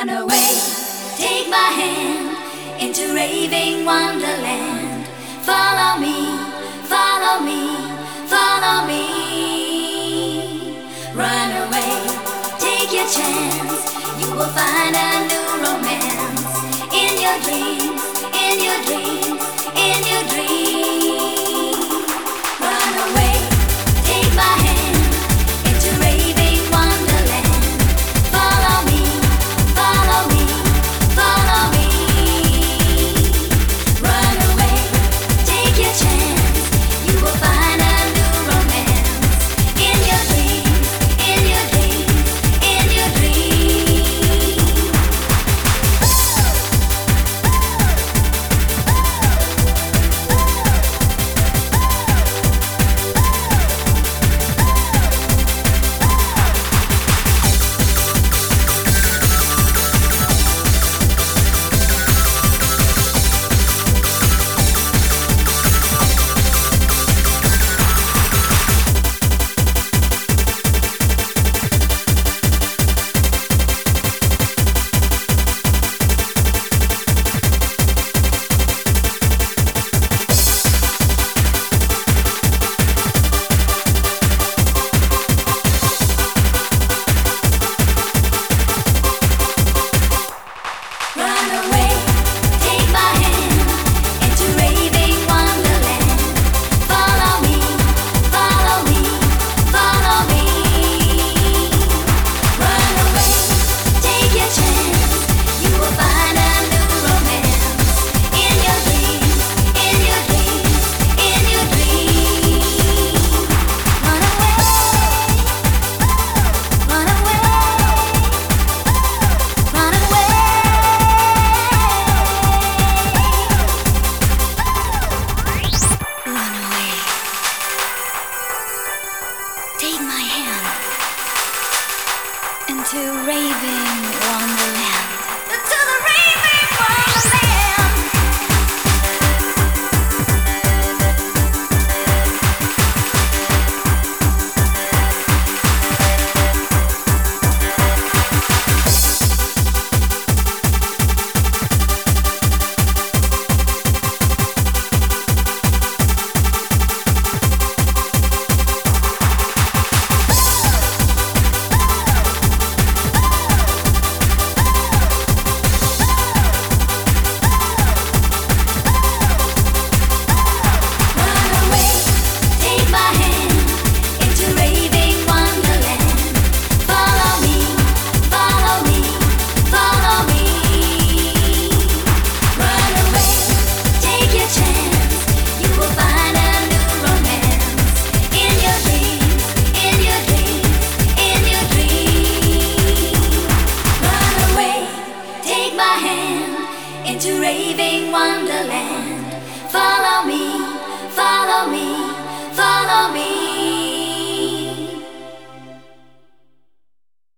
Run away, take my hand into raving wonderland. Follow me, follow me, follow me. Run away, take your chance. You will find a new romance in your dreams, in your dreams, in your dreams. Run away, take my hand into raving wonderland. Follow me, follow me, follow me. Run away, take your chance. You will find a new romance in your dreams, in your dreams, in your dreams. Run away, take my hand into raving wonderland. Follow me, follow me, follow me. Run away, take your chance. You will find a new romance in your dreams, in your dreams, in your dreams. Run away, run away, run away. Run away. Take my hand into raving wonderland. To the raving wonderland. Run away, take my hand into raving wonderland. Follow me, follow me, follow me. Run away, take your chance. You will find a new romance in your dreams, in your dreams, in your dreams. Run away, take my hand into raving